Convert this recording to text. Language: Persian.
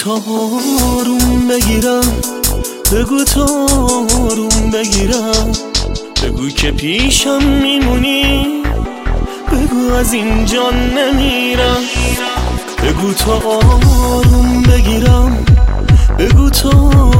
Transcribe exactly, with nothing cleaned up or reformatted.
تا آروم بگیرم، بگو تا آروم بگیرم، بگو که پیشم میمونی، بگو از این جان نمیرم. بگو تا آروم بگیرم، بگو تا